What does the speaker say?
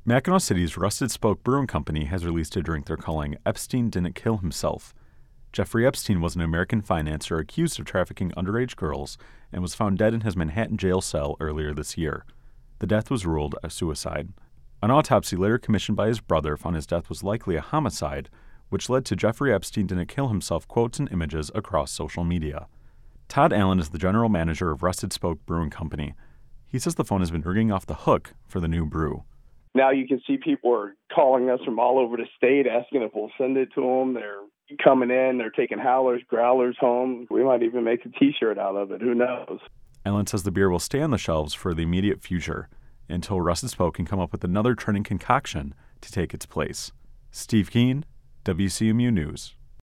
Mackinac City's Rusted Spoke Brewing Company has released a drink they're calling Epstein Didn't Kill Himself. Jeffrey Epstein was an American financier accused of trafficking underage girls and was found dead in his Manhattan jail cell earlier this year. The death was ruled a suicide. An autopsy later commissioned by his brother found his death was likely a homicide, which led to Jeffrey Epstein Didn't Kill Himself quotes and images across social media. Todd Allen is the general manager of Rusted Spoke Brewing Company. He says the phone has been ringing off the hook for the new brew. Now you can see people are calling us from all over the state asking if we'll send it to them. They're coming in, they're taking howlers, growlers home. We might even make a T-shirt out of it. Who knows? Allen says the beer will stay on the shelves for the immediate future until Rusted Spoke can come up with another trending concoction to take its place. Steve Keene, WCMU News.